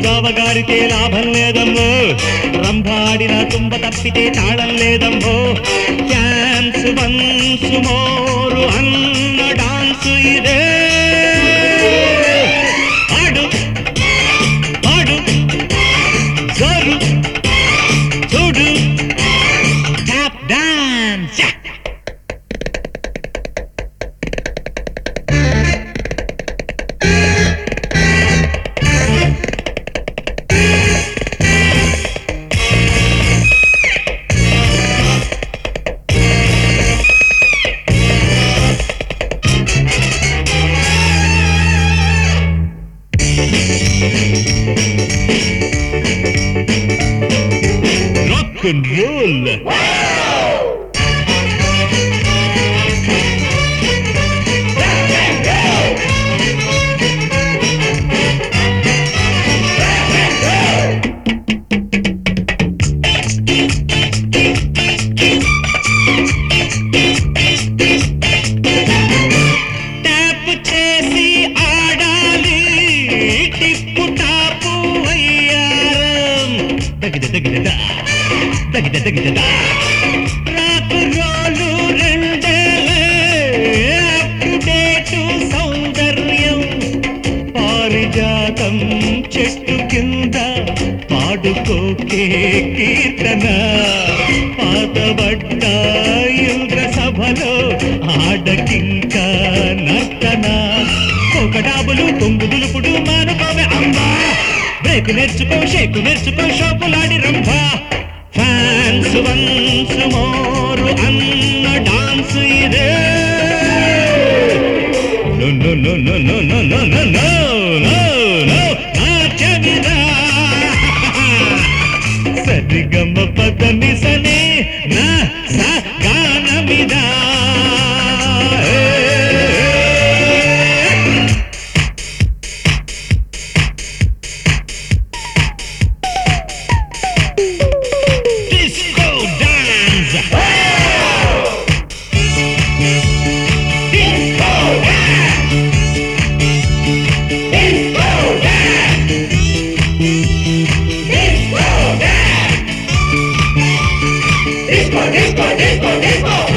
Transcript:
జావగారితే లాభం లేదమ్మో రంభాడిన తుంబ తప్పితే తాళం లేదమ్మో డాన్స్ వన్స్ మోరు అన్న డాన్స్ ఇదే ఆడు ఆడు జరు చూడు top dance rock and roll. Tap చేసి ఆడాలి టిప్పు టాపు అయ్యారం తగిద తగిద తగిద తగిద రాకు రోలు రెండేలే అప్ టు డేట్ సౌందర్యం పారిజాతం చెట్టు కింద పాడుకోకే కీర్తన పాతబడ్డ ఇంద్ర సభలో ఆడకింకా నర్తన ఒక డాబులు కొంగు దులుపుడు మానుకోవే అమ్మా బ్రేక్ నేర్చుకో షేకు నేర్చుకో షోపులాడి రంభా ఫ్యాన్స్ వన్స్ మోరు అన్న డాన్స్ ఇదే no no no no no no no no no no no నాచమిదా సరిగమ పదని సనే నా సా గానమిదా Disco, disco, disco, disco.